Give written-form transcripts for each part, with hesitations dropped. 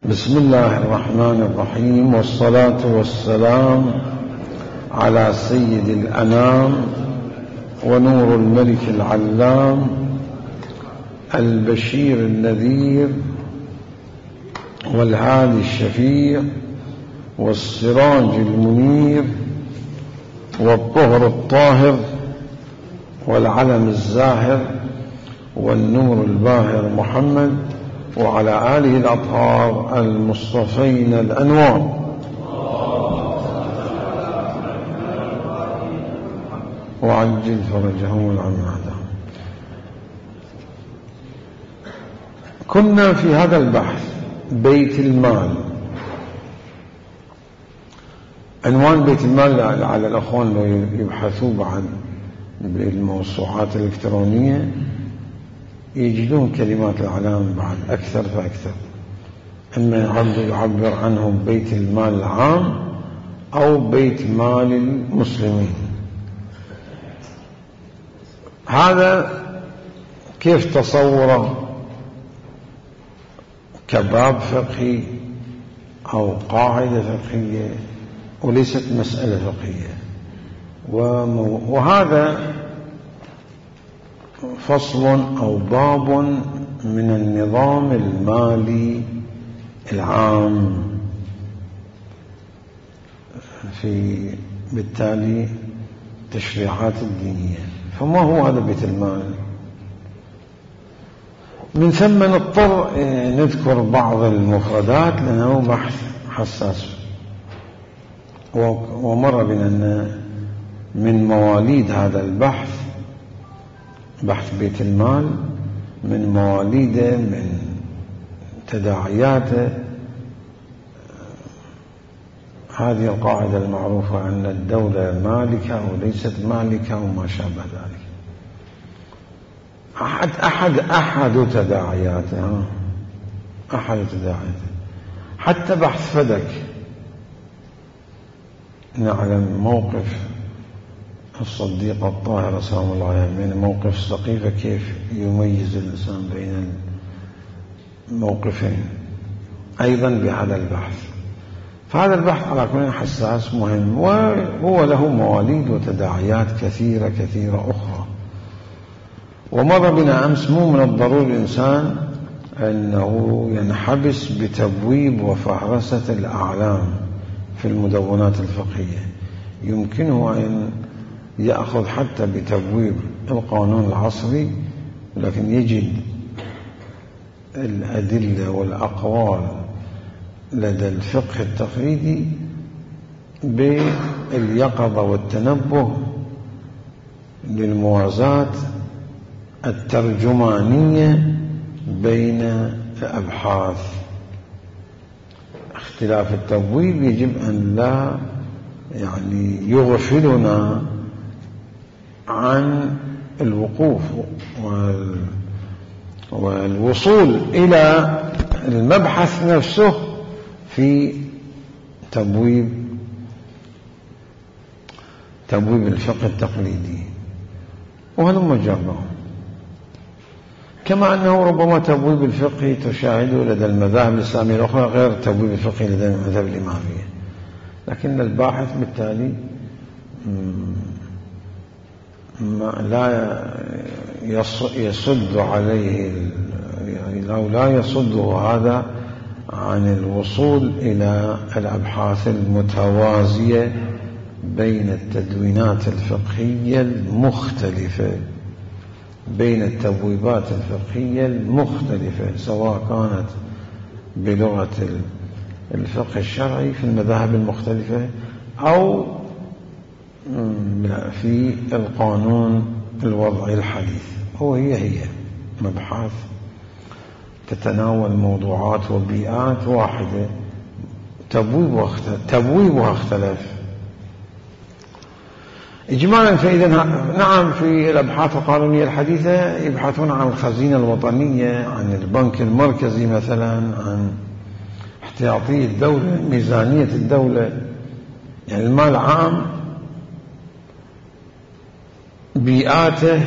بسم الله الرحمن الرحيم، والصلاة والسلام على سيد الأنام ونور الملك العلام البشير النذير والهادي الشفيع والسراج المنير والطهر الطاهر والعلم الزاهر والنور الباهر محمد وعلى آله الأطهار المصطفين الأنوار، وعجل فرجهم العمادة. كنا في هذا البحث بيت المال. عنوان بيت المال على الأخوان لو يبحثوا بعد بالموسوعات الإلكترونية يجدون كلمات العلام بعد أكثر فأكثر، إما يعبر عنه بيت المال العام أو بيت مال المسلمين. هذا كيف تصوره؟ كباب فقهي أو قاعدة فقهية وليست مسألة فقهية. وهذا فصل أو باب من النظام المالي العام، في بالتالي تشريعات الدينية. فما هو هذا بيت المال؟ من ثم نضطر نذكر بعض المفردات لأنه بحث حساس. ومر بنا أن من مواليد هذا البحث، بحث بيت المال، من مواليده من تداعياته هذه القاعدة المعروفة أن الدولة مالكة وليست مالكة وما شابه ذلك. أحد تداعياته حتى بحث فدك نعلم موقف الصديق الطاهر سلام الله عليه من موقف السقيفة، كيف يميز الإنسان بين الموقفين أيضا بهذا البحث. فهذا البحث على كل حساس مهم، وهو له مواليد وتداعيات كثيرة أخرى. ومر بنا أمس مو من الضروري الإنسان أنه ينحبس بتبويب وفهرسة الأعلام في المدونات الفقهية، يمكنه أن يأخذ حتى بتبويب القانون العصري، لكن يجد الأدلة والأقوال لدى الفقه التقليدي باليقظة والتنبه للموازاة الترجمانية بين الأبحاث. اختلاف التبويب يجب أن لا يغفلنا عن الوقوف والوصول إلى المبحث نفسه في تبويب الفقه التقليدي. وهلم جرهم، كما أنه ربما تبويب الفقه تشاهده لدى المذاهب الإسلامية الأخرى غير تبويب الفقه لدى المذاهب الإمامية، لكن الباحث بالتالي لا يصد عليه، لو لا يصده هذا عن الوصول إلى الأبحاث المتوازية بين التدوينات الفقهية المختلفة، بين التبويبات الفقهية المختلفة، سواء كانت بلغة الفقه الشرعي في المذاهب المختلفة أو في القانون الوضعي الحديث. هي مبحث تتناول موضوعات وبيئات واحدة، تبويبها اختلف إجمالا. فإذا نعم، في الأبحاث القانونية الحديثة يبحثون عن الخزينة الوطنية، عن البنك المركزي مثلا، عن احتياطية الدولة، ميزانية الدولة، يعني المال عام بيئاته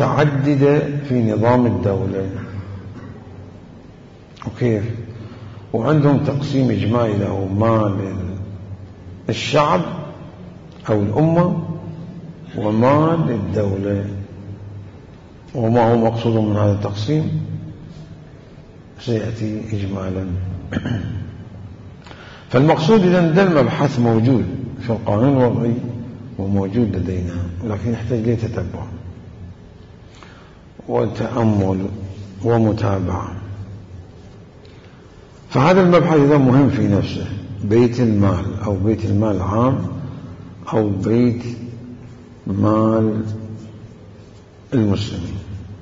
متعددة في نظام الدولة. وكيف وعندهم تقسيم إجمالي له مال الشعب أو الأمة ومال الدولة. وما هو مقصود من هذا التقسيم سيأتي إجمالا. فالمقصود إذن ده المبحث موجود في القانون الوضعي وموجود لدينا، لكن يحتاج لي تتبع وتأمل ومتابعة. فهذا المبحث إذا مهم في نفسه، بيت المال أو بيت المال عام أو بيت مال المسلمين.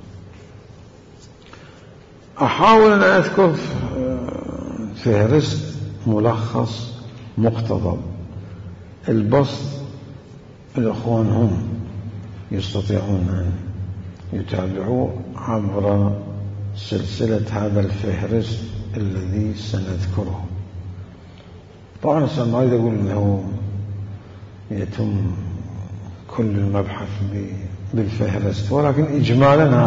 أحاول أن أذكر فهرست ملخص مقتضب. البسط الأخوان هم يستطيعون أن يتابعوا عبر سلسلة هذا الفهرست الذي سنذكره. طبعا ما أريد أقول أنه يتم كل المبحث بالفهرست، ولكن إجمالا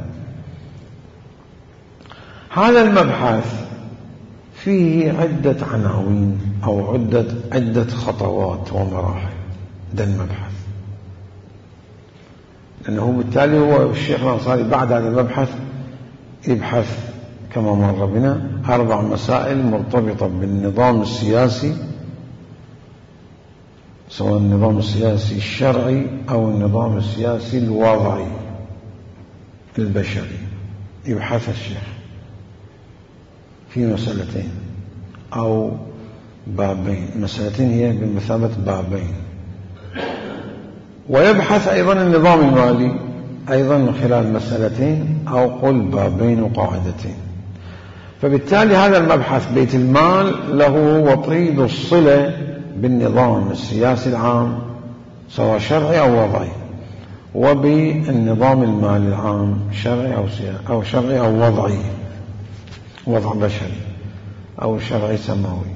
هذا المبحث فيه عدة عناوين أو عدة خطوات ومراحل. ده المبحث، لأنه بالتالي هو الشيخ الأنصاري بعد هذا المبحث يبحث كما مر بنا 4 مسائل مرتبطة بالنظام السياسي، سواء النظام السياسي الشرعي أو النظام السياسي الوضعي البشري. يبحث الشيخ في مسألتين أو بابين، مسألتين هي بمثابة بابين. ويبحث أيضا النظام المالي أيضا من خلال مسألتين أو قل بابين وقاعدتين. فبالتالي هذا المبحث بيت المال له وطيد الصلة بالنظام السياسي العام سواء شرعي أو وضعي، وبالنظام المالي العام شرعي أو شرعي أو وضعي، وضع بشري أو شرعي سماوي.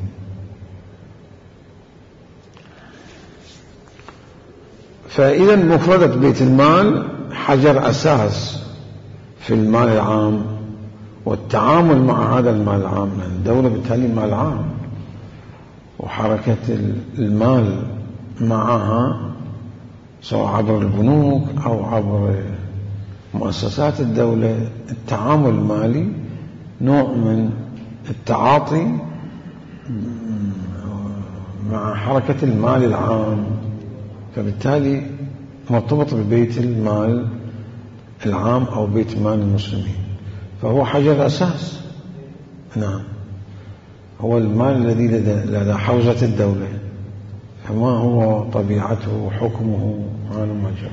فإذا مفردة بيت المال حجر أساس في المال العام والتعامل مع هذا المال العام. الدولة بالتالي مال عام، وحركة المال معها سواء عبر البنوك أو عبر مؤسسات الدولة. التعامل المالي نوع من التعاطي مع حركة المال العام، فبالتالي مرتبط ببيت المال العام أو بيت مال المسلمين. فهو حجر أساس. نعم، هو المال الذي لدى حوزة الدولة، فما هو طبيعته وحكمه هذا ما جرى.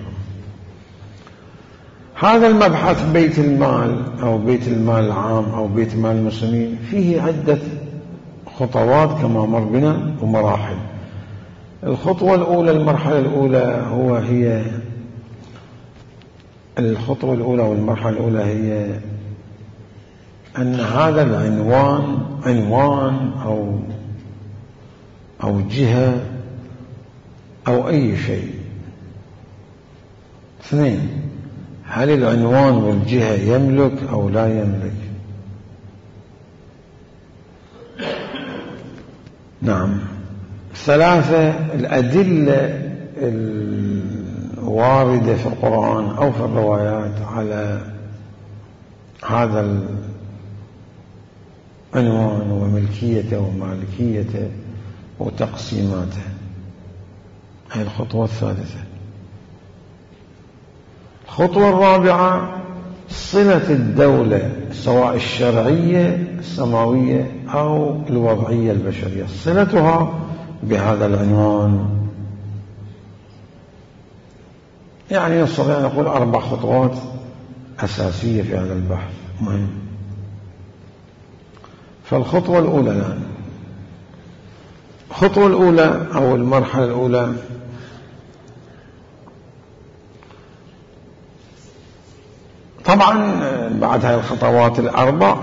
هذا المبحث بيت المال أو بيت المال العام أو بيت مال المسلمين فيه عدة خطوات كما مر بنا ومراحل. الخطوة الأولى، المرحلة الأولى هي الخطوة الأولى والمرحلة الأولى هي أن هذا العنوان عنوان أو جهة أو أي شيء. 2، هل العنوان والجهة يملك أو لا يملك؟ نعم. 3، الأدلة الواردة في القرآن أو في الروايات على هذا العنوان وملكيته ومالكيته وتقسيماته. هذه الخطوة الثالثة. الخطوة الرابعة، صلة الدولة سواء الشرعية السماوية أو الوضعية البشرية، صلتها بهذا العنوان. يعني نستطيع أن نقول 4 خطوات أساسية في هذا البحث مهم. فالخطوة الأولى الآن، الخطوة الأولى أو المرحلة الأولى طبعا بعد هذه الخطوات ال4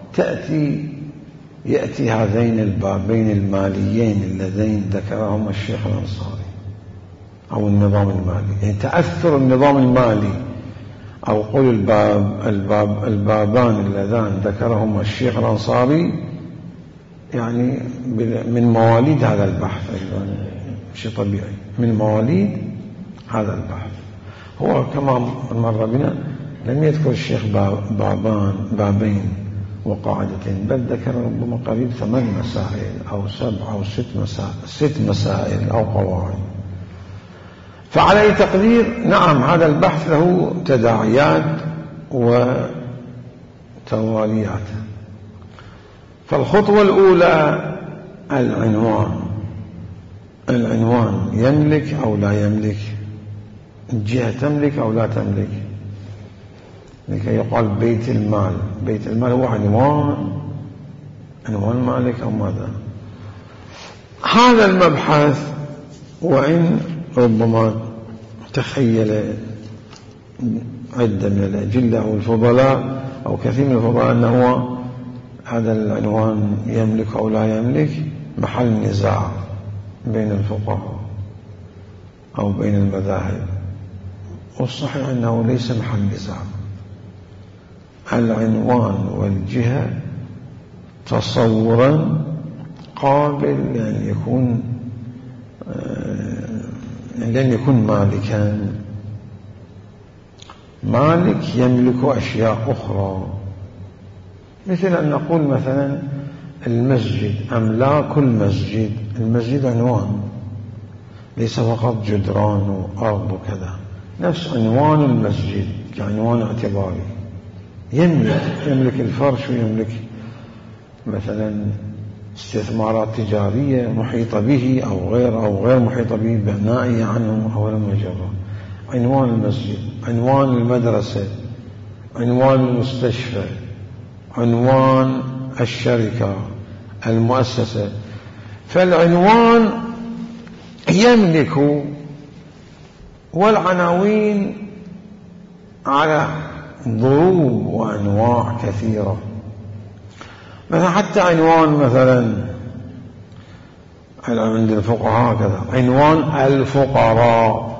يأتي هذين البابين الماليين اللذين ذكرهما الشيخ الأنصاري أو النظام المالي. يعني تأثر النظام المالي أو قل البابان اللذان ذكرهما الشيخ الأنصاري يعني من مواليد هذا البحث أيضا شيء طبيعي، من مواليد هذا البحث. هو كما مر بنا لم يذكر الشيخ بابين وقاعدتين، بل ذكر ربما قريب 8 مسائل أو 7 أو 6 مسائل أو قواعد. فعلى أي تقدير نعم هذا البحث له تداعيات وتواليات. فالخطوة الأولى العنوان يملك أو لا يملك، الجهة تملك أو لا تملك، لكي يقال بيت المال. بيت المال هو عنوان مالك أو ماذا. هذا المبحث وإن ربما تخيل عدة من الأجلة أو الفضلاء أو كثير من الفضلاء أنه هذا العنوان يملك أو لا يملك محل نزاع بين الفقهاء أو بين المذاهب، والصحيح أنه ليس محل نزاع. العنوان والجهة تصورا قابل لأن يكون مالكا. مالك يملك أشياء أخرى، مثل أن نقول مثلا المسجد، أملاك المسجد. المسجد عنوان، ليس فقط جدران وأرض وكذا، نفس عنوان المسجد كعنوان اعتباري. يملك الفرش، ويملك مثلا استثمارات تجارية محيطة به أو غير محيطة به، بنائية عنه أو لم يجره. عنوان المسجد، عنوان المدرسة، عنوان المستشفى، عنوان الشركة، المؤسسة. فالعنوان يملك، والعناوين على ضروب وأنواع كثيرة. مثلا حتى عنوان مثلا عند الفقهاء كذا عنوان الفقراء.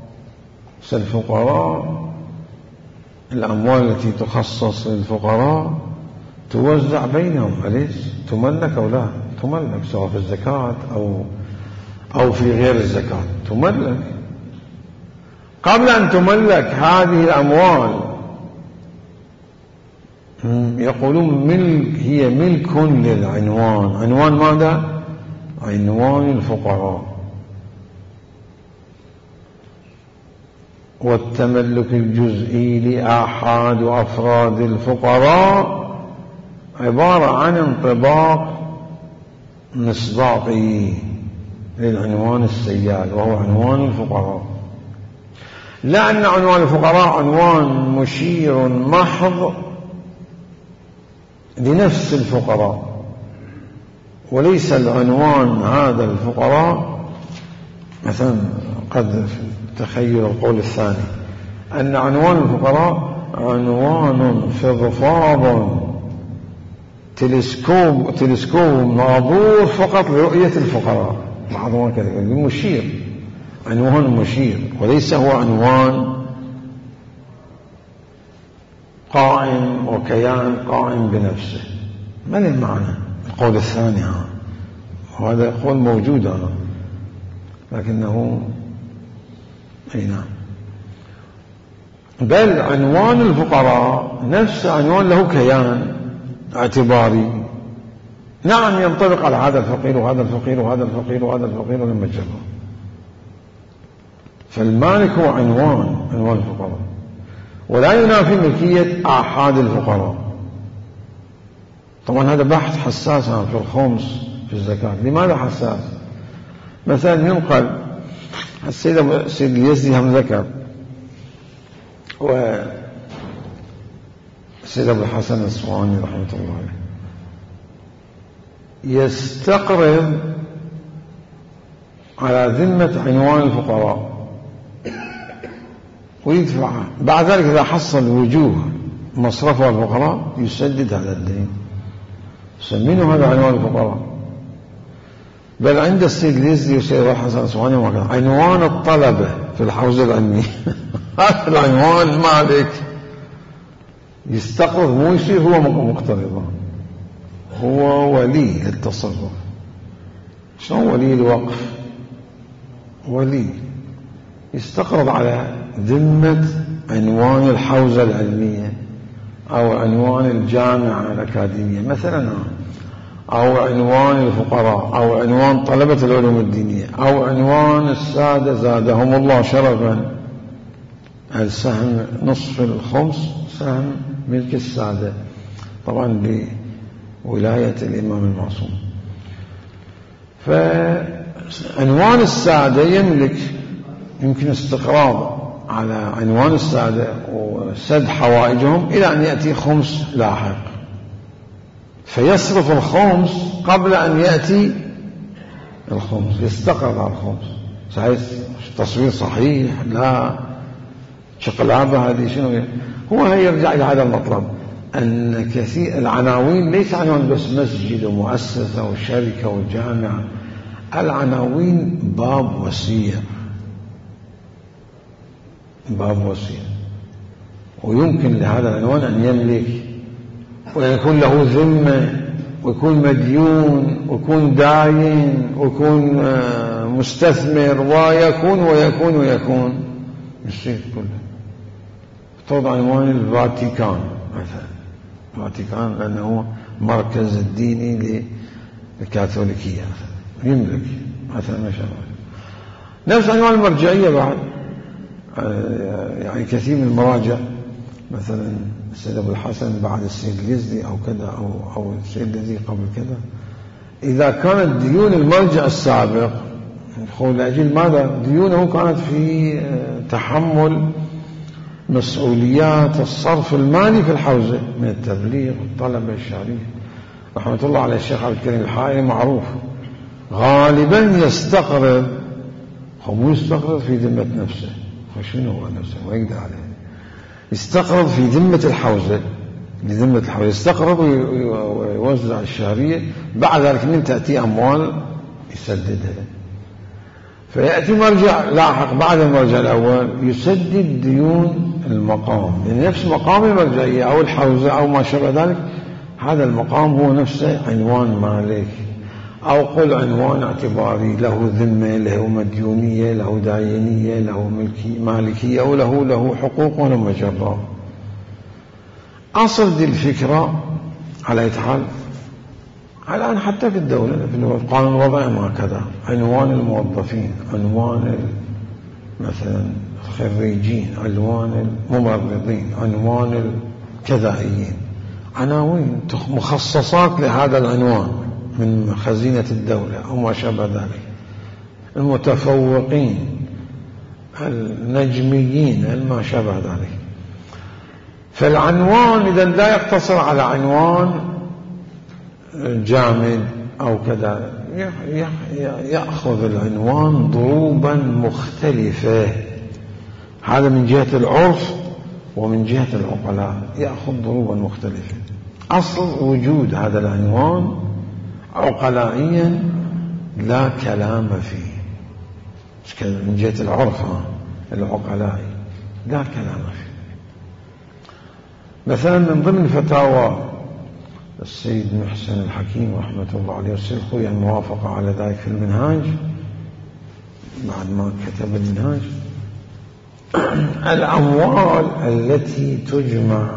الفقراء الأموال التي تخصص للفقراء توزع بينهم، أليس تملك أو لا تملك، سواء في الزكاة أو في غير الزكاة تملك. قبل أن تملك هذه الأموال يقولون هي ملك للعنوان. عنوان ماذا؟ عنوان الفقراء. والتملك الجزئي لآحاد أفراد الفقراء عبارة عن انطباق مصداقي للعنوان السيال، وهو عنوان الفقراء. لا أن عنوان الفقراء عنوان مشير محض لنفس الفقراء، وليس العنوان هذا الفقراء. مثلا قد تخيل القول الثاني أن عنوان الفقراء عنوان فضفاض تلسكوب ناظور فقط لرؤية الفقراء، بعضهم كذا مشير، عنوان مشير، وليس هو عنوان قائم وكيان قائم بنفسه. ما له معنى القول الثاني؟ وهذا قول موجود لكنه أي نعم. بل عنوان الفقراء نفس عنوان له كيان اعتباري. نعم ينطبق على هذا الفقير وهذا الفقير وهذا الفقير وهذا الفقير ولما جره. فالمالك هو عنوان الفقراء، ولا ينافي ملكية آحاد الفقراء. طبعا هذا بحث حساس في الخمس في الزكاة. لماذا حساس؟ مثلا ينقل السيد اليزدي هم ذكر، والسيد أبو الحسن الصواني رحمة الله عليه يستقرض على ذمة عنوان الفقراء ويدفعها، بعد ذلك إذا حصل وجوه مصرفها الفقراء يسدد هذا الدين. سمينه هذا عنوان الفقراء. بل عند السيد اليزدي والسيد أبو الحسن الصواني عنوان الطلبة في الحوزة العلمية هذا العنوان مالك يستقرض، مو يصير هو مقترضا. هو ولي للتصرف. شلون ولي الوقف؟ ولي يستقرض على ذمة عنوان الحوزة العلمية أو عنوان الجامعة الأكاديمية مثلا، أو عنوان الفقراء، أو عنوان طلبة العلوم الدينية، أو عنوان السادة زادهم الله شرفا. السهم نصف الخمس سهم ملك السادة، طبعا بولاية الإمام المعصوم. فعنوان السادة يمكن استقراض على عنوان السادة وسد حوائجهم إلى أن يأتي خمس لاحق، فيصرف الخمس قبل أن يأتي الخمس، يستقرض على الخمس. صحيح تصوير صحيح، لا شقلابة هذه شنو هو. يرجع إلى هذا المطلب، أن كثير العناوين ليس عنوان بس مسجد ومؤسسة وشركة وجامعة، العناوين باب وسيع، باب وسيع، ويمكن لهذا العنوان أن يملك ويكون له ذمة ويكون مديون ويكون داين ويكون مستثمر ويكون يصير كله. افترض عنوان الفاتيكان مثلا، الفاتيكان لأنه مركز الديني للكاثوليكية يملك مثلا ما شاء الله. نفس عنوان المرجعية بعد، يعني كثير من المراجع مثلا السيد أبو الحسن بعد السيد اليزدي أو كذا أو السيد الذي قبل كذا، إذا كانت ديون المرجع السابق لأجل ماذا؟ ديونه كانت في تحمل مسؤوليات الصرف المالي في الحوزة من التبليغ والطلبة الشهرية. رحمة الله على الشيخ عبد الكريم الحائري معروف غالبا يستقرض، هو يستقرض في ذمة نفسه، وشنو هو نفسه ويقدر عليه، يستقرض في ذمة الحوزة، لذمة الحوزة يستقرض ويوزع الشهرية، بعد ذلك من تأتي أموال يسددها. فيأتي مرجع لاحق بعد المرجع الأول يسدد ديون المقام، يعني نفس مقام المرجعية أو الحوزة أو ما شابه ذلك، هذا المقام هو نفسه عنوان مالك، أو قل عنوان اعتباري، له ذمة، له مديونية، له داينية، له مالكية، أو له حقوق ولا مجرى. أصل دي الفكرة على أي حال الآن حتى في الدولة في القانون الوضعي ما كذا، عنوان الموظفين، عنوان مثلا الخريجين، عنوان الممرضين، عنوان الكذائيين، عناوين مخصصات لهذا العنوان من خزينة الدولة أو ما شابه ذلك، المتفوقين، النجميين، ما شابه ذلك. فالعنوان إذا لا يقتصر على عنوان جامد أو كذا، يأخذ العنوان ضروبا مختلفة، هذا من جهة العرف ومن جهة العقلاء يأخذ ضروبا مختلفة. أصل وجود هذا العنوان عقلائيا لا كلام فيه، من جهة العرف العقلائي لا كلام فيه. مثلا من ضمن فتاوى السيد محسن الحكيم رحمة الله عليه والسيد خويا الموافقة على ذلك في المنهاج بعد ما كتب المنهاج، الأموال التي تجمع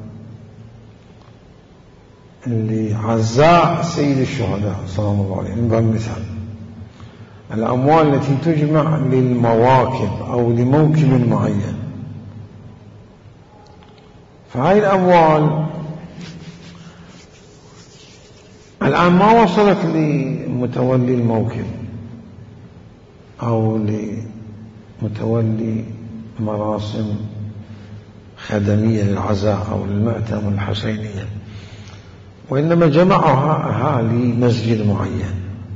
لعزاء سيد الشهداء صلى الله عليه وسلم، من مثال الأموال التي تجمع للمواكب أو لموكب معين، فهذه الأموال الآن ما وصلت لمتولي الموكب أو لمتولي مراسم خدمية للعزاء أو للمأتم الحسينية، وإنما جمعها لمسجد معين.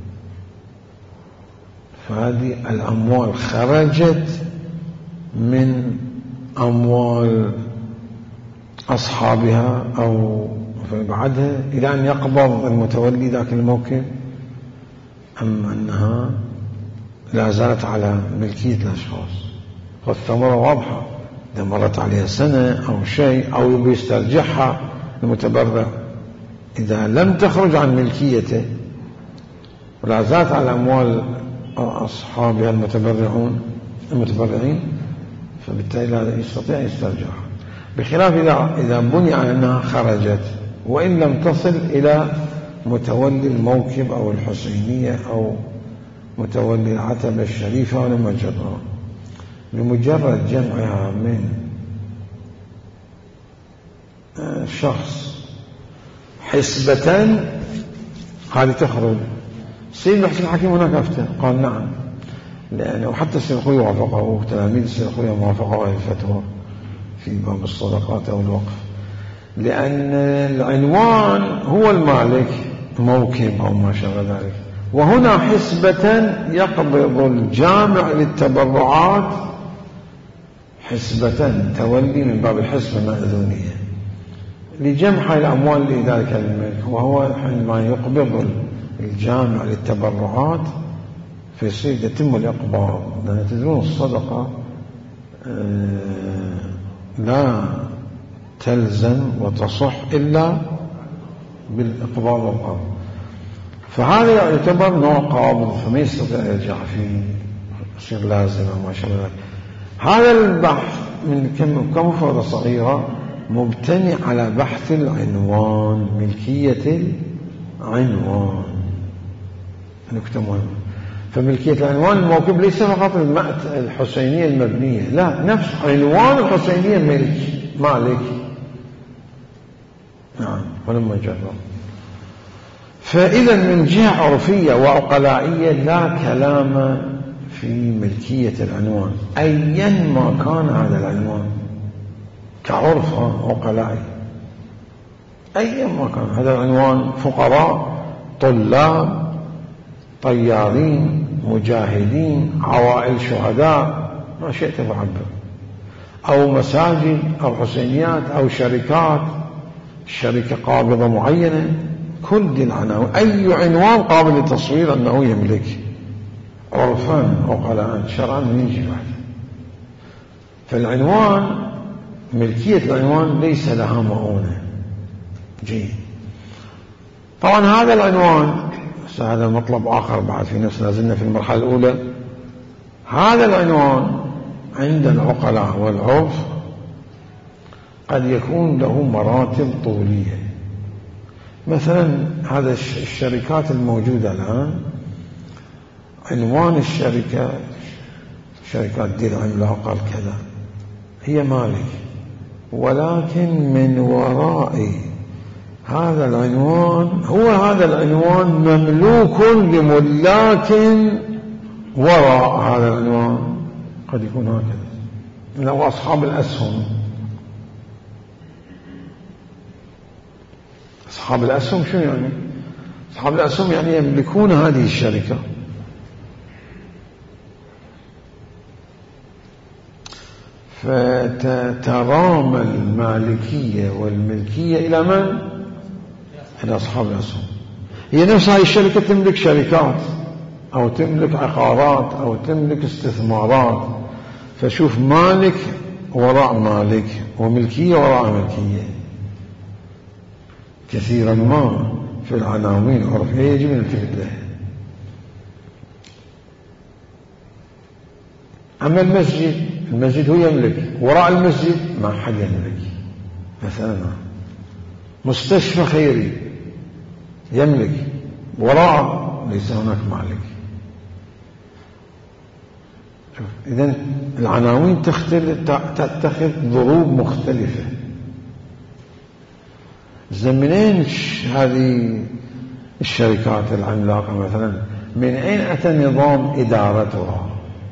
فهذه الأموال خرجت من أموال أصحابها أو بعدها إلى أن يقبض المتولي ذاك الموكب، أم أنها لا زالت على ملكية الأشخاص، والثمرة واضحة، إذا مرت عليها سنة أو شيء أو بيسترجعها المتبرع إذا لم تخرج عن ملكيته ولا زالت على أموال أصحابها المتبرعين فبالتالي لا يستطيع يسترجعها، بخلاف إذا بني على أنها خرجت وإن لم تصل إلى متولي الموكب أو الحسينية أو متولي العتبة الشريفة ولا مجرها، بمجرد جمعها من شخص حسبة هذه تخرج. سيد محسن الحكيم هناك أفتى قال نعم، لأنه حتى السيد الخوي وافقه وتلاميذ السيد الخوي وافقوا الفتوى في باب الصدقات أو الوقف، لأن العنوان هو المالك موكب أو ما شابه ذلك، وهنا حسبة يقبض الجامع للتبرعات حسبة تولي من باب الحسبة المأذونية لجمع الأموال لذلك الملك، وهو حينما يقبض الجامع للتبرعات فيصير يتم الإقباض، لأن تدرون الصدقة لا تلزم وتصح إلا بالإقباض والقبض، فهذا يعتبر نوع قابض فما يستطيع يرجع فيه، يصير لازم وما شابه ذلك. هذا البحث من كمفردة صغيرة مبتني على بحث العنوان، ملكية العنوان، نكتة مهمة. فملكية العنوان الموكب ليس فقط الحسينية المبنية، لا، نفس عنوان الحسينية مالك. نعم ولما جرب. فإذا من جهة عرفية وعقلائية لا كلام في ملكية العنوان أيا ما كان هذا العنوان كعرف عقلائي، أيا ما كان هذا العنوان، فقراء، طلاب، طيارين، مجاهدين، عوائل شهداء، ما شئت فعبر، أو مساجد أو حسينيات أو شركات، شركة قابضة معينة، كل دي العناوين، أي عنوان قابل للتصوير أنه يملك عرفان عقلاء شرعا يجي واحد. فالعنوان ملكية العنوان ليس لها مؤونة. جيد. طبعا هذا العنوان هذا مطلب آخر بعد في نفس لازلنا في المرحلة الأولى. هذا العنوان عند العقلاء والعرف قد يكون له مراتب طولية. مثلا هذا الشركات الموجودة الآن عنوان الشركة شركات دير عملاقة كذا هي مالك، ولكن من وراء هذا العنوان هذا العنوان مملوك لملاك وراء هذا العنوان، قد يكون هكذا. لو أصحاب الأسهم، أصحاب الأسهم شو يعني؟ أصحاب الأسهم يعني يملكون هذه الشركة، فترامى المالكية والملكية إلى من؟ إلى أصحاب الأسهم. هي نفس هذه الشركة تملك شركات أو تملك عقارات أو تملك استثمارات، فشوف مالك وراء مالك وملكية وراء ملكية. كثيرا ما في العناوين العرفية يجب أن نلتفت لها. أما المسجد هو يملك، وراء المسجد ما حد يملك. مثلا مستشفى خيري يملك، وراء ليس هناك مالك. إذن العناوين تتخذ ضروب مختلفة. منين هذه الشركات العملاقة مثلا من أين أتى نظام إدارتها؟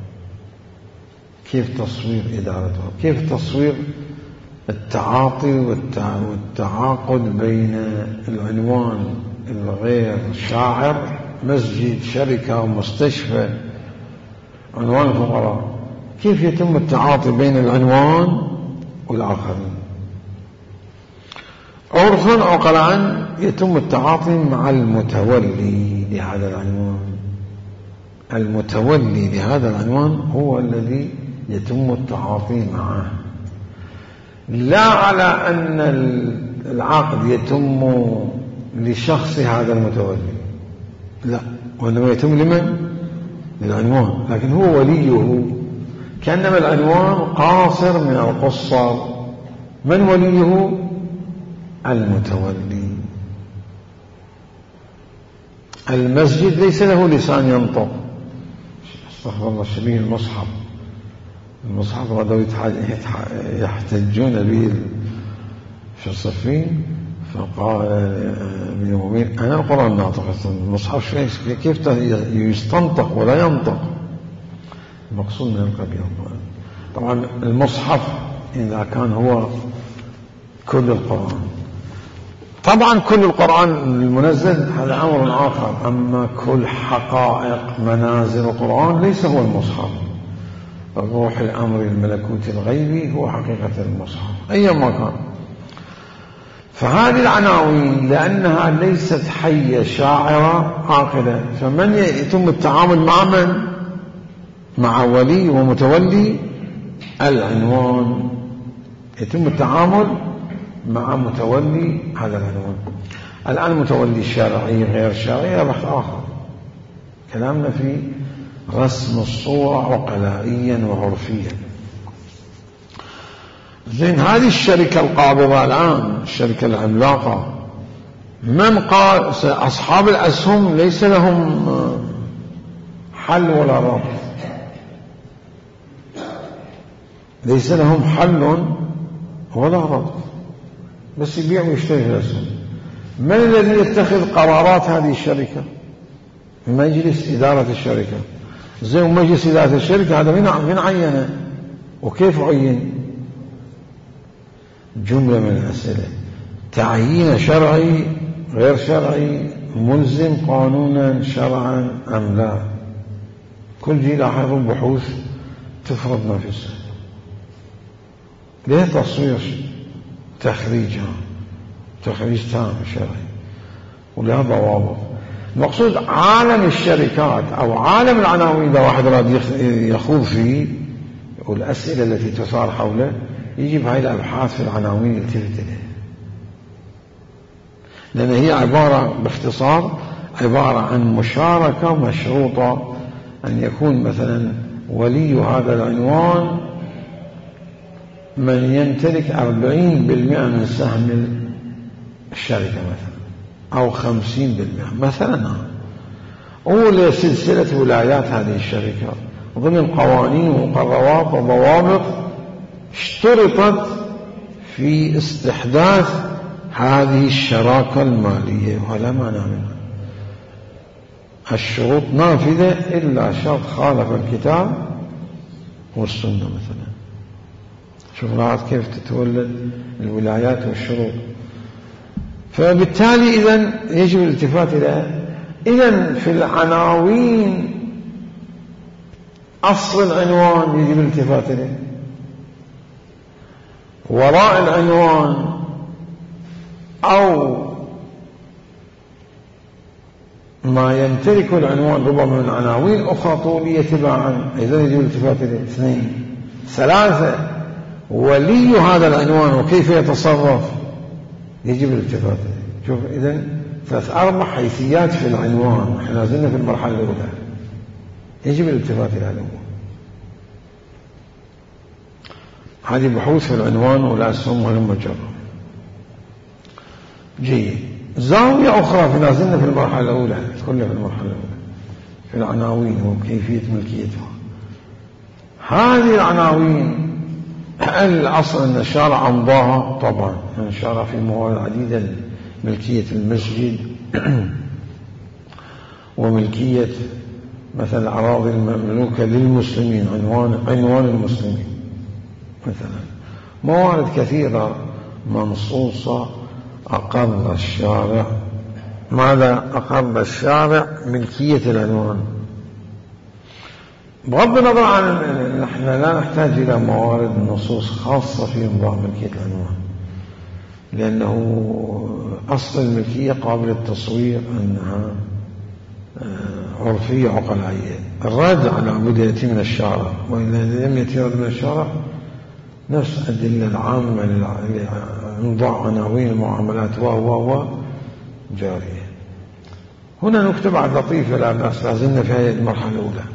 كيف تصوير إدارتها؟ كيف تصوير التعاطي والتعاقد بين العنوان الغير شاعر، مسجد، شركة، مستشفى، عنوان الفقراء، كيف يتم التعاطي بين العنوان والآخرين؟ عرفا عقلاً يتم التعاطي مع المتولي لهذا العنوان. المتولي لهذا العنوان هو الذي يتم التعاطي معه، لا على أن العقد يتم لشخص هذا المتولي، لا، وإنما يتم لمن؟ للعنوان، لكن هو وليه، كأنما العنوان قاصر من القصر. من وليه؟ المتولي. المسجد ليس له لسان ينطق، استغفر الله، شبيه المصحف. المصحف غدوا يحتجون به في الصفين، فقال ابن يومين أنا القرآن ناطق. المصحف كيف يستنطق ولا ينطق؟ المقصود من القبيل. طبعا المصحف إذا كان هو كل القرآن، طبعا كل القرآن المنزل هذا أمر آخر، أما كل حقائق منازل القرآن ليس هو المصحف. الروح الأمر الملكوت الغيبي هو حقيقة المصحف أيما كان. فهذه العناوين لأنها ليست حية شاعرة عاقلة، فمن يتم التعامل مع من؟ مع ولي ومتولي العنوان، يتم التعامل مع متولي هذا العنوان. الآن متولي شرعي غير شرعي هذا بحث آخر، كلامنا في رسم الصورة عقلائيا وعرفيا. زين، هذه الشركة القابضة الآن، الشركة العملاقة، من قال أصحاب الأسهم ليس لهم حل ولا ربط، ليس لهم حل ولا ربط، بس يبيع ويشتري الأسهم. من الذي يتخذ قرارات هذه الشركة؟ مجلس إدارة الشركة. زين، مجلس إدارة الشركة هذا من عينه وكيف عين؟ جملة من الأسئلة، تعيين شرعي غير شرعي، ملزم قانونا شرعا أم لا؟ كل جيل لاحظوا بحوث تفرض نفسها، ليه تصوير تخريجها، تخريج تام شرعي ولها ضوابط. المقصود عالم الشركات أو عالم العناوين، إذا واحد راد يخوض فيه والأسئلة التي تثار حوله، يجب هاي الأبحاث في العناوين يلتفت إليها، لأن هي عبارة باختصار عبارة عن مشاركة مشروطة، أن يكون مثلا ولي هذا العنوان من يمتلك 40% من سهم الشركة مثلا، أو 50% مثلا، أولى سلسلة ولايات هذه الشركة ضمن قوانين ومقررات وضوابط اشترطت في استحداث هذه الشراكة المالية، وهذا ما نعملها. الشروط نافذة إلا شرط خالف الكتاب والسنة مثلا. شوف لاحظ كيف تتولد الولايات والشروط. فبالتالي إذن يجب الالتفات إلى إذن في العناوين أصل العنوان يجب الالتفات إليه، وراء العنوان أو ما يمتلك العنوان ربما من عناوين أخرى طولية تباعا، إذن يجب الالتفات إليه. 2 3 ولي هذا العنوان وكيف يتصرف يجب الالتفات إليه. شوف إذن 3 4 حيثيات في العنوان، احنا نازلنا في المرحلة الأولى، يجب الالتفات إلى العنوان. هذه بحوث في العنوان والأسهم والمجرة. جيد. زاوية أخرى في نازلنا في المرحلة الأولى، كلها في المرحلة الأولى في العناوين وكيفية ملكيتها. هذه العناوين الأصل أن الشارع أمضاها، طبعا الشارع في موارد عديدة، ملكية المسجد وملكية مثلا الأراضي المملوكة للمسلمين، عنوان المسلمين مثلا، موارد كثيرة منصوصة. أقر الشارع، ماذا أقر الشارع؟ ملكية العنوان. بغض النظر عن نحن لا نحتاج إلى موارد نصوص خاصة في إمضاء ملكية العنوان، لأنه أصل الملكية قابل التصوير أنها عرفية عقلائية. الراجع لابد يأتي من الشارع، وإذا لم يأتي من الشارع نفس الأدلة العامة لإمضاء عناوين المعاملات و جارية. هنا نكتب بعد لطيفة لا بأس، لازلنا في هذه المرحلة الأولى.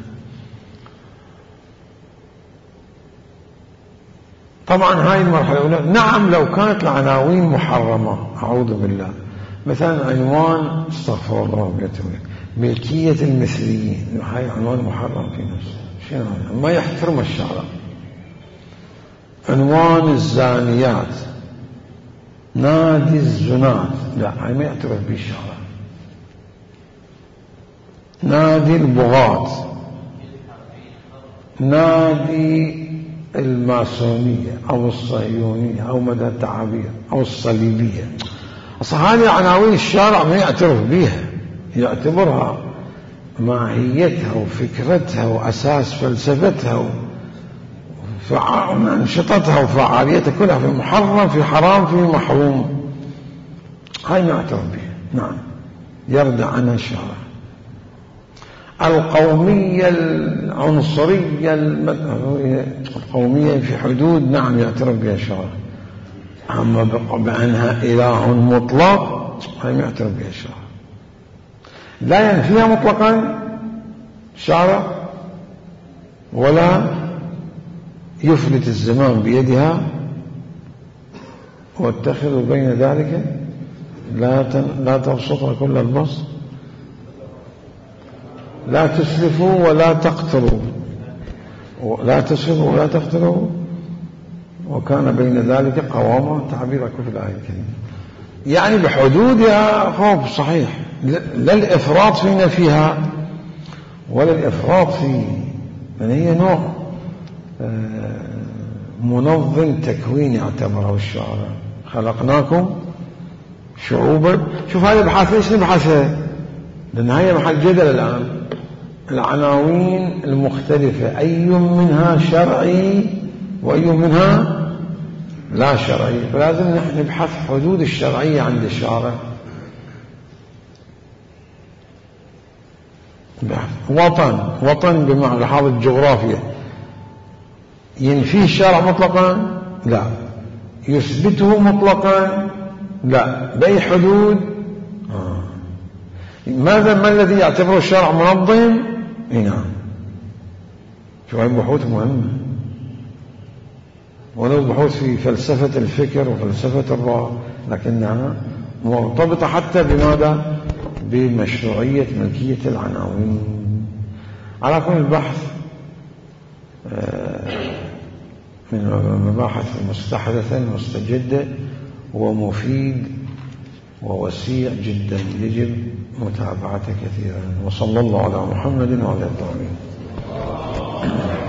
طبعا هاي المرحلة الأولى. نعم لو كانت العناوين محرمة، أعوذ بالله، مثلا عنوان استغفر الله ملكية المثليين، هاي عنوان محرم في نفسه، شنو ما يحترم الشارع. عنوان الزانيات، نادي الزنات، لا هاي ما يعترف به الشارع. نادي البغاة، نادي الماسونية أو الصهيونية أو مدى التعابير أو الصليبية، أصلا هذه عناوين الشارع ما يعترف بها، يعتبرها ماهيتها وفكرتها وأساس فلسفتها وأنشطتها وفعاليتها كلها في محرم، في حرام، في محروم. هاي ما يعترف بها. نعم يردع عنها الشارع. القومية العنصرية القومية في حدود، نعم يعترف بها الشارع. أما بأنها إله مطلق هاي ما يعترف بها الشارع، لا ينفيها مطلقا الشارع ولا يفلت الزمان بيدها واتخذوا بين ذلك لا تبسطها كل البسط، لا تسرفوا ولا تقتلوا، لا تسرفوا ولا تقتلوا، وكان بين ذلك قواما، تعبير في الآية الكريمة. يعني بحدودها خوف صحيح، لا الإفراط في نفيها ولا الإفراط في، يعني هي نوع منظم تكويني اعتبره الشارع. خلقناكم شعوبا. شوف هذه البحث ليش نبحثها؟ لأن هي محل جدل الآن. العناوين المختلفة أي منها شرعي وأي منها لا شرعي، فلازم نحن نبحث حدود الشرعية عند الشارع. وطن بمعنى هذا الجغرافيا ينفيه الشارع مطلقا؟ لا. يثبته مطلقا؟ لا. بأي حدود؟ ماذا ما الذي يعتبره الشارع منظم؟ نعم. شو هاي بحوث مهمة، ولو بحوث في فلسفة الفكر وفلسفة الرأي، لكنها مرتبطة حتى بماذا؟ بمشروعية ملكية العناوين. على كل البحث من المباحث المستحدثة المستجدة ومفيد ووسيع جدا، يجب متابعته كثيرا. وصلى الله على محمد وعلى آله.